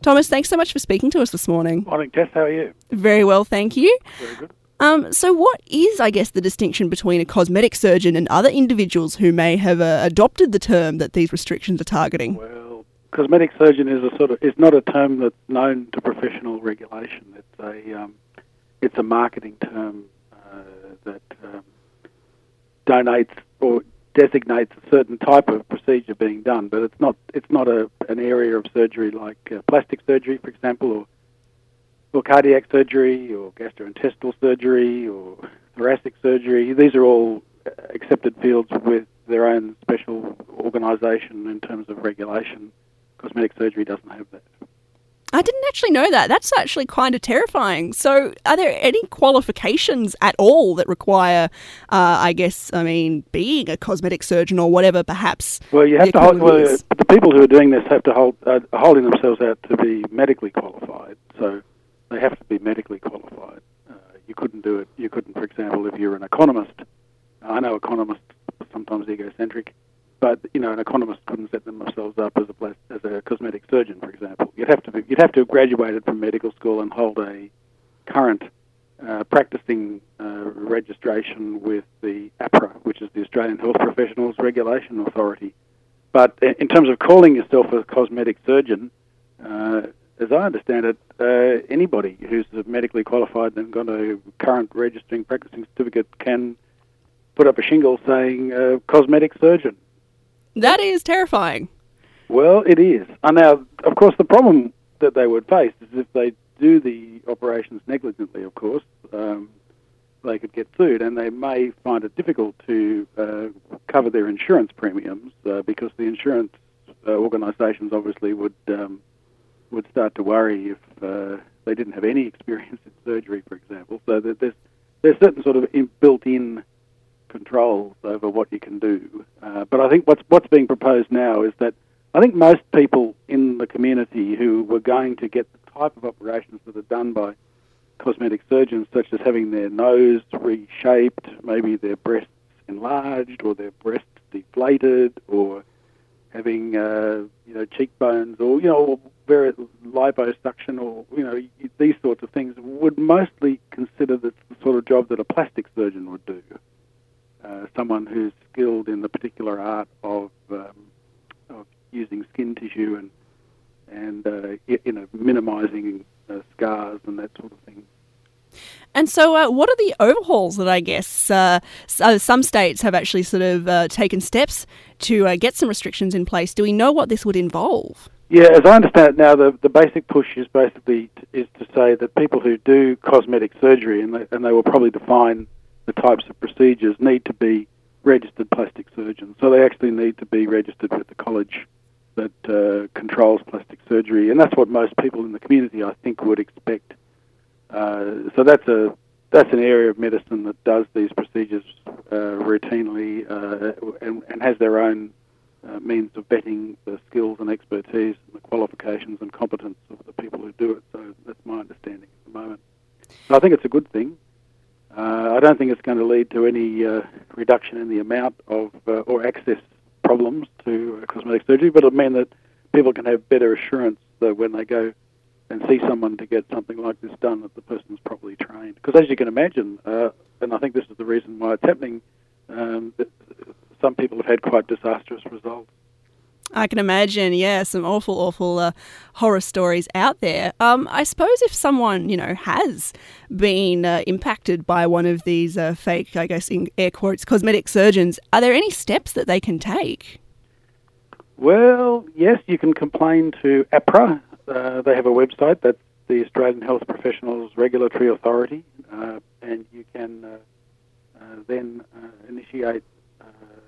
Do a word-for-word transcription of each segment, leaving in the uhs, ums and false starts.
Thomas, thanks so much for speaking to us this morning. Morning, Tess. How are you? Very well, thank you. Very good. Um, so what is, I guess, the distinction between a cosmetic surgeon and other individuals who may have uh, adopted the term that these restrictions are targeting? Well, cosmetic surgeon is a sort of is not a term that's known to professional regulation. It's a um, it's a marketing term uh, that um, donates or designates a certain type of procedure being done, but it's not it's not a an area of surgery like uh, plastic surgery, for example, or or cardiac surgery, or gastrointestinal surgery, or thoracic surgery. These are all accepted fields with their own special organisation in terms of regulation. Cosmetic surgery doesn't have that. I didn't actually know that. That's actually kind of terrifying. So are there any qualifications at all that require, uh, I guess, I mean, being a cosmetic surgeon or whatever, perhaps? Well, you have to hold, well, the people who are doing this have to hold, uh, are holding themselves out to be medically qualified. So they have to be medically qualified. Uh, you couldn't do it. You couldn't, for example, if you're an economist. I know economists are sometimes egocentric, but you know, an economist couldn't set themselves up as a plas- as a cosmetic surgeon, for example. You'd have to be, you'd have to have graduated from medical school and hold a current uh, practicing uh, registration with the APRA, which is the Australian Health Professionals Regulation Authority. But in terms of calling yourself a cosmetic surgeon, uh, as I understand it, uh, anybody who's medically qualified and got a current registering practicing certificate can put up a shingle saying uh, cosmetic surgeon. That is terrifying. Well, it is. And now, of course, the problem that they would face is if they do the operations negligently, of course, um, they could get sued, and they may find it difficult to uh, cover their insurance premiums uh, because the insurance uh, organisations obviously would um, would start to worry if uh, they didn't have any experience in surgery, for example. So that there's there's certain sort of in, built-in controls over what you can do. Uh, but I think what's what's being proposed now is that I think most people in the community who were going to get the type of operations that are done by cosmetic surgeons, such as having their nose reshaped, maybe their breasts enlarged, or their breasts deflated, or having uh, you know cheekbones, or you know very liposuction, or you know these sorts of things, would mostly consider this the sort of job that a plastic surgeon would do. Uh, someone who's skilled in the particular art of, um, of using skin tissue and and uh, you know minimising uh, scars and that sort of thing. And so, uh, what are the overhauls that I guess uh, some states have actually sort of uh, taken steps to uh, get some restrictions in place? Do we know what this would involve? Yeah, as I understand it now, the, the basic push is basically t- is to say that people who do cosmetic surgery, and they, and they will probably define the types of procedures, need to be registered plastic surgeons. So they actually need to be registered with the college that uh, controls plastic surgery, and that's what most people in the community, I think, would expect. Uh, so that's a that's an area of medicine that does these procedures uh, routinely uh, and, and has their own uh, means of vetting the skills and expertise and the qualifications and competence of the people who do it. So that's my understanding at the moment. So I think it's a good thing. Uh, I don't think it's going to lead to any uh, reduction in the amount of uh, or access problems to uh, cosmetic surgery, but it'll mean that people can have better assurance that when they go and see someone to get something like this done, that the person's properly trained. Because as you can imagine, uh, and I think this is the reason why it's happening, um, that some people have had quite disastrous results. I can imagine, yeah, some awful, awful uh, horror stories out there. Um, I suppose if someone, you know, has been uh, impacted by one of these uh, fake, I guess, in air quotes, cosmetic surgeons, are there any steps that they can take? Well, yes, you can complain to APRA. Uh, they have a website, that's the Australian Health Professionals Regulatory Authority, uh, and you can uh, uh, then uh, initiate uh,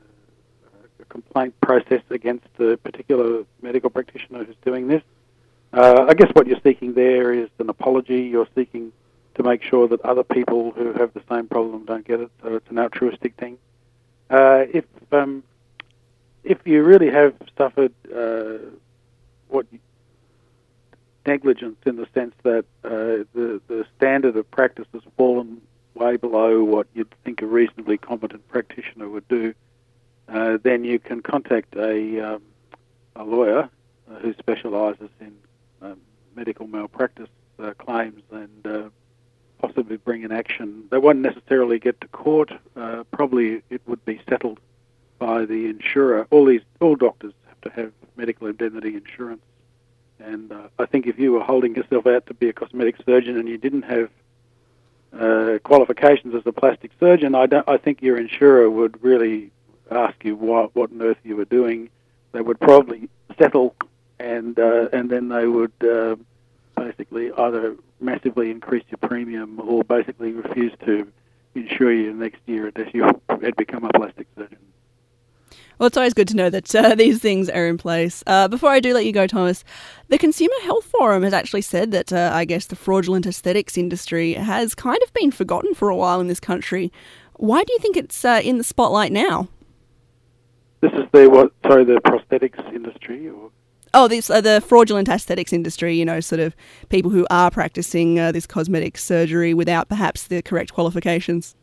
a complaint process against the particular medical practitioner who's doing this. Uh, I guess what you're seeking there is an apology. You're seeking to make sure that other people who have the same problem don't get it, so it's an altruistic thing. Uh, if um, if you really have suffered uh, what you, negligence in the sense that uh, the, the standard of practice has fallen way below what you'd think a reasonably competent practitioner would do, uh, then you can contact a, um, a lawyer uh, who specialises in um, medical malpractice uh, claims and uh, possibly bring an action. They won't necessarily get to court. Uh, probably it would be settled by the insurer. All these, all doctors have to have medical indemnity insurance. And uh, I think if you were holding yourself out to be a cosmetic surgeon and you didn't have uh, qualifications as a plastic surgeon, I don't. I think your insurer would really ask you what, what on earth you were doing. They would probably settle, and uh, and then they would uh, basically either massively increase your premium or basically refuse to insure you next year unless you had become a plastic surgeon. Well, it's always good to know that uh, these things are in place. Uh, before I do let you go, Thomas, the Consumer Health Forum has actually said that, uh, I guess, the fraudulent aesthetics industry has kind of been forgotten for a while in this country. Why do you think it's uh, in the spotlight now? This is the, what, sorry, the prosthetics industry? Or? Oh, this, uh, the fraudulent aesthetics industry, you know, sort of people who are practicing uh, this cosmetic surgery without perhaps the correct qualifications.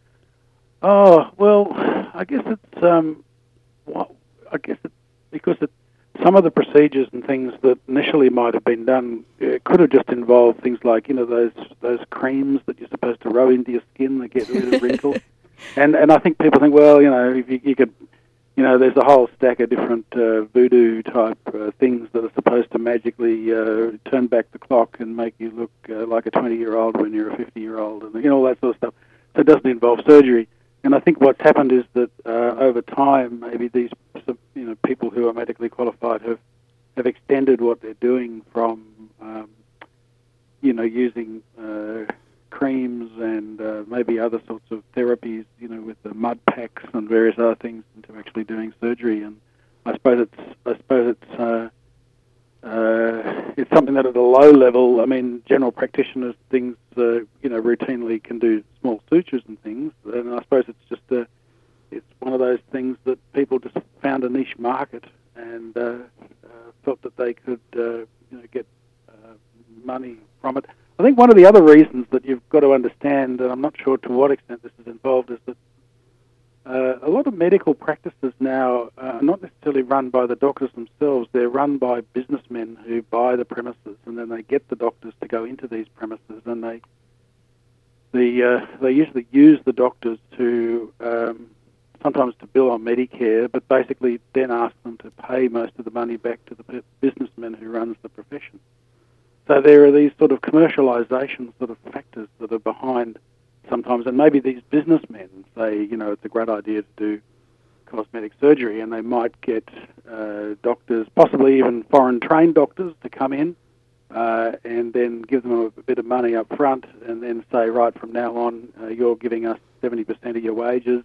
Oh, well, I guess it's... Um, Well, I guess it, because it, some of the procedures and things that initially might have been done uh, could have just involved things like, you know, those those creams that you're supposed to rub into your skin that get rid of wrinkles. and and I think people think, well, you know, if you, you could, you know, there's a whole stack of different uh, voodoo type uh, things that are supposed to magically uh, turn back the clock and make you look uh, like a twenty-year-old when you're a fifty-year-old, and you know, all that sort of stuff. So it doesn't involve surgery. And I think what's happened is that uh, over time, maybe these you know people who are medically qualified have have extended what they're doing from um, you know using uh, creams and uh, maybe other sorts of therapies, you know, with the mud packs and various other things, into actually doing surgery. And I suppose it's I suppose it's uh, uh, it's something that at a low level, I mean, general practitioners, things uh, you know routinely can do small sutures and things, and I suppose it's just a, it's one of those things that people just found a niche market and uh, uh, felt that they could uh, you know get uh, money from it. I think one of the other reasons that you've got to understand, and I'm not sure to what extent this is involved, is that uh, a lot of medical practices now are not necessarily run by the doctors themselves. They're run by businessmen who buy the premises, and then they get the doctors to go into these premises, and they the uh, they usually use the doctors to um, sometimes to bill on Medicare, but basically then ask them to pay most of the money back to the businessman who runs the profession. So there are these sort of commercialization sort of factors that are behind sometimes, and maybe these businessmen say, you know, it's a great idea to do cosmetic surgery, and they might get uh, doctors, possibly even foreign-trained doctors, to come in uh, and then give them a, a bit of money up front, and then say, right, from now on, uh, you're giving us seventy percent of your wages.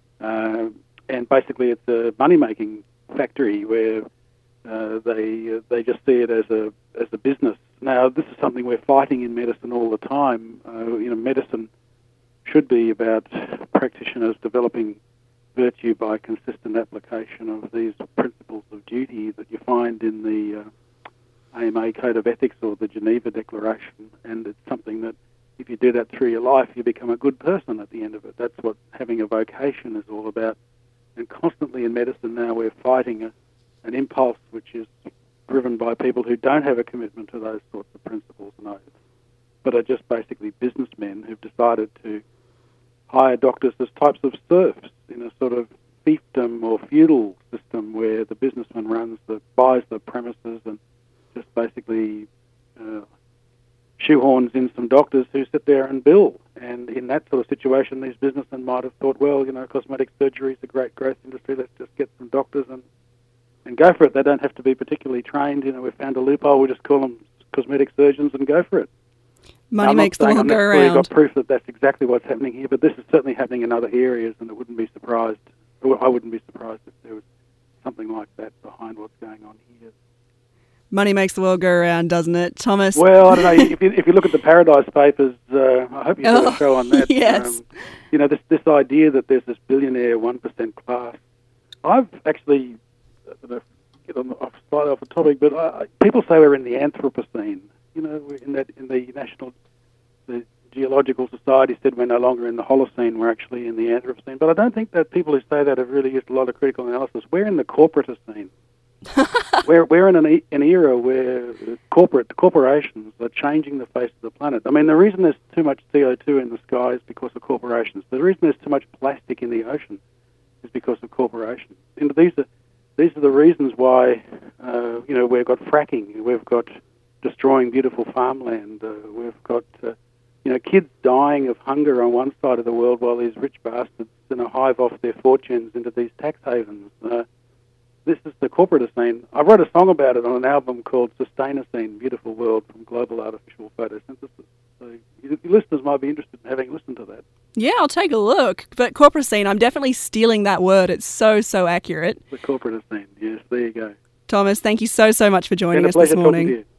Uh, and basically it's a money-making factory where uh, they uh, they just see it as a as a business. Now, this is something we're fighting in medicine all the time. Uh, you know, medicine should be about practitioners developing virtue by consistent application of these principles of duty that you find in the uh, A M A Code of Ethics or the Geneva Declaration, and it's something that if you do that through your life, you become a good person at the end of it. That's what having a vocation is all about. And constantly in medicine now we're fighting a, an impulse which is driven by people who don't have a commitment to those sorts of principles and oaths, but are just basically businessmen who've decided to hire doctors as types of serfs in a sort of fiefdom or feudal system where the businessman runs the buys the premises and just basically uh, shoehorns in some doctors who sit there and bill. And in that sort of situation, these businessmen might have thought, well, you know, cosmetic surgery is a great growth industry. Let's just get some doctors and and go for it. They don't have to be particularly trained. You know, we've found a loophole. We just call them cosmetic surgeons and go for it. Money makes the world go around. I've got proof that that's exactly what's happening here, but this is certainly happening in other areas, and it wouldn't be surprised. I wouldn't be surprised if there was something like that behind what's going on here. Money makes the world go around, doesn't it, Thomas? Well, I don't know. if you if you look at the Paradise Papers, uh, I hope you did oh, a show on that. Yes. Um, you know, this this idea that there's this billionaire one percent class. I've actually, I don't know if I get on the, off, slightly off the topic, but I, I, people say we're in the Anthropocene. You know, we're in that in the National, the Geological Society said we're no longer in the Holocene. We're actually in the Anthropocene. But I don't think that people who say that have really used a lot of critical analysis. We're in the Corporatocene. we're we're in an, e- an era where corporate corporations are changing the face of the planet. I mean, the reason there's too much C O two in the sky is because of corporations. The reason there's too much plastic in the ocean is because of corporations. And these are these are the reasons why uh, you know we've got fracking, we've got destroying beautiful farmland, uh, we've got uh, you know kids dying of hunger on one side of the world while these rich bastards you know hive off their fortunes into these tax havens. Uh, This is the corporatocene. I wrote a song about it on an album called Sustainocene, Beautiful World from Global Artificial Photosynthesis. So your listeners might be interested in having listened to that. Yeah, I'll take a look. But corporatocene, I'm definitely stealing that word. It's so, so accurate. The corporatocene, yes, there you go. Thomas, thank you so, so much for joining Been a us this pleasure morning. talking to you.